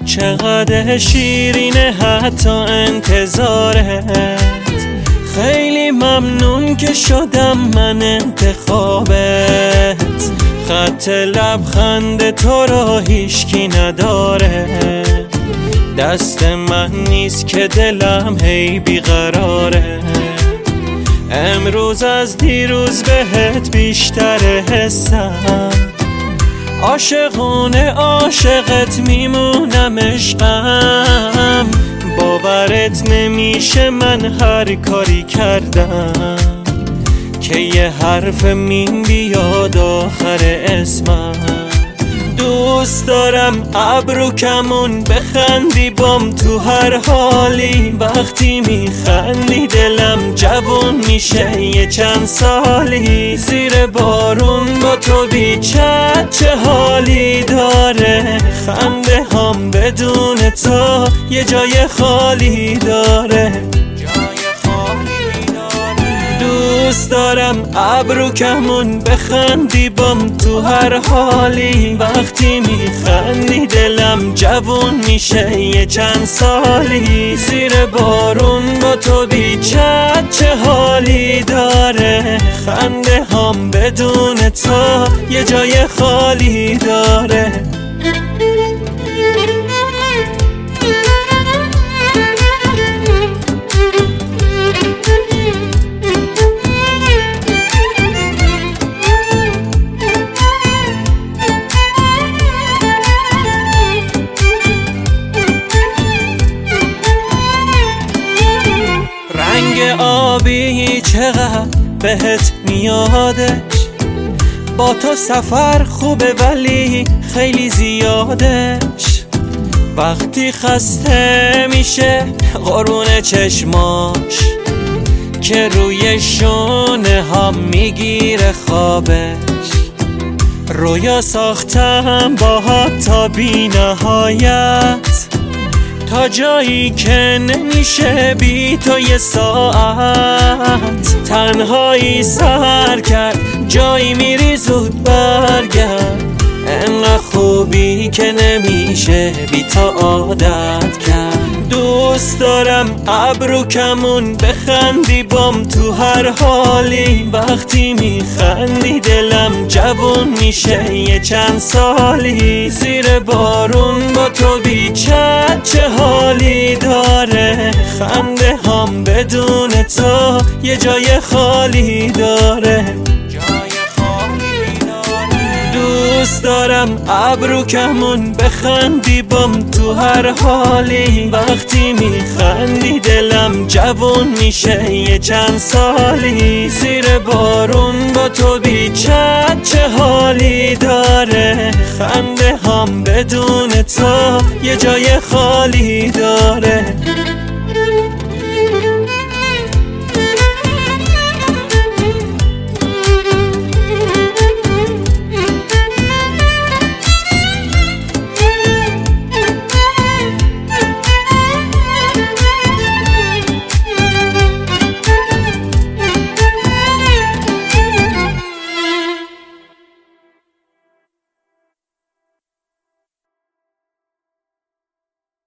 چقدر شیرینه حتی انتظارت. خیلی ممنون که شدم من انتخابت. خط لبخند تو را هیچکی نداره. دست من نیست که دلم هی بیقراره. امروز از دیروز بهت بیشتر حسم. عاشقونه عاشقت میمونم عشقم. باورت نمیشه من هر کاری کردم که یه حرف میم بیاد آخر اسمم. دوست دارم ابرو کمون بخندی بام تو هر حالی. وقتی میخندی دلم جوون میشه یه چند سالی. زیر بارون با تو بیچت چه حالی داره. خنده هم بدون تو یه جای خالی داره. دوست دارم ابرو کمون بخندی بام تو هر حالی. وقتی میخندی دلم جوون میشه یه چند سالی. زیر بارون با تو بیچت چه حالی داره. خنده هم بدون تو یه جای خالی داره. رنگ آبی چقدر بهت میادش. با تو سفر خوبه ولی خیلی زیادش. وقتی خسته میشه قرون چشماش که روی شونه هم میگیره خوابش. رویا ساختم باهات تا بی نهایت. تا جایی که نمیشه بی تو یه ساعت. تنهایی سر کرد جایی میری زود برگرد. انقدر خوبی که نمیشه بی تو عادت کرد. دوست دارم ابرو کمون بخندی بام تو هر حالی. وقتی میخندی دلم جوون میشه یه چند سالی. زیر بارون با تو بیچت چه حالی داره. خنده هم بدون تو یه جای خالی داره. دوست دارم ابرو کمون بخندی بام تو هر حالی. وقتی میخندی دلم جوون میشه یه چند سالی. زیر بارون با تو بیچت چه حالی داره. خنده هم بدون تو یه جای خالی داره.